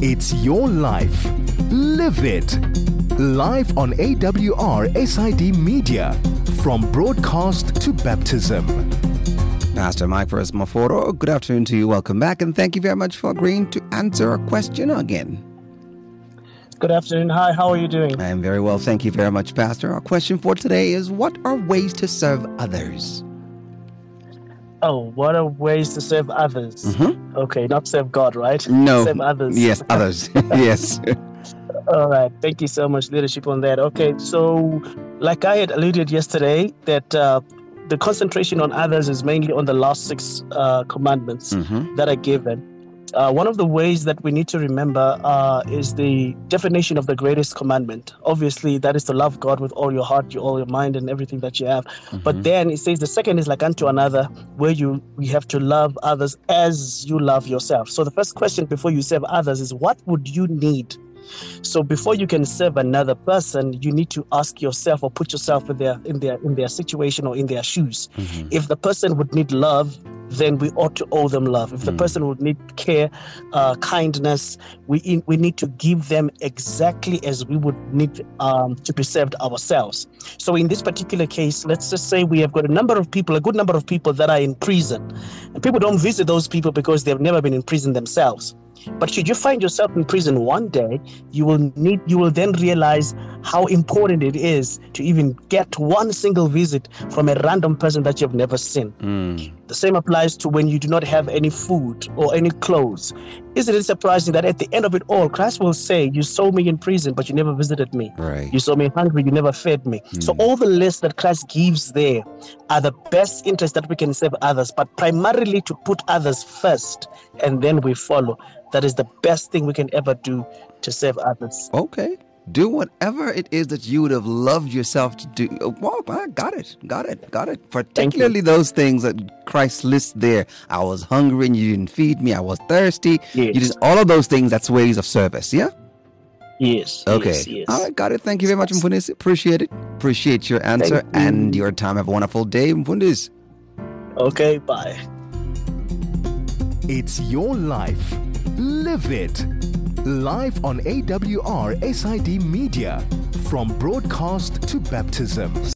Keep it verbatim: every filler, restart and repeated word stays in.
It's your life. Live it. Live on A W R S I D Media. From broadcast to baptism. Pastor Mike Ferris Maforo, good afternoon to you. Welcome back, and thank you very much for agreeing to answer a question again. Good afternoon. Hi, how are you doing? I am very well, thank you very much, Pastor. Our question for today is, what are ways to serve others? Oh, what are ways to serve others? Mm-hmm. Okay, not serve God, right? No. Serve others. Yes, others. Yes. All right. Thank you so much, leadership, on that. Okay, so like I had alluded yesterday, that uh, the concentration on others is mainly on the last six uh, commandments Mm-hmm. that are given. Uh, one of the ways that we need to remember uh, is the definition of the greatest commandment. Obviously, that is to love God with all your heart, your, all your mind, and everything that you have. Mm-hmm. But then it says the second is like unto another, where you, you have to love others as you love yourself. So the first question before you serve others is, what would you need? So before you can serve another person, you need to ask yourself or put yourself in their in their in their situation or in their shoes. Mm-hmm. If the person would need love, then we ought to owe them love. If the Mm. person would need care, uh, kindness, we in, we need to give them exactly as we would need um, to be served ourselves. So in this particular case, let's just say we have got a number of people, a good number of people that are in prison, and people don't visit those people because they've never been in prison themselves. But should you find yourself in prison one day, you will need, you will then realize how important it is to even get one single visit from a random person that you've never seen. Mm. The same applies to when you do not have any food or any clothes. Isn't it surprising that at the end of it all, Christ will say, you saw me in prison, but you never visited me. Right. You saw me hungry, you never fed me. Mm. So all the lists that Christ gives there are the best interests that we can serve others, but primarily to put others first, and then we follow. That is the best thing we can ever do to serve others. Okay. Do whatever it is that you would have loved yourself to do. Oh, well, I got it. Got it. Got it. Particularly those things that Christ lists there. I was hungry and you didn't feed me. I was thirsty. Yes. You did all of those things. That's ways of service. Yeah? Yes. Okay. Yes, yes. All right. Got it. Thank you very much, Mfundis. Appreciate it. Appreciate your answer Thank you. and your time. Have a wonderful day, Mfundis. Okay, bye. It's your life. Live it. Live on A W R S I D Media. From broadcast to baptism.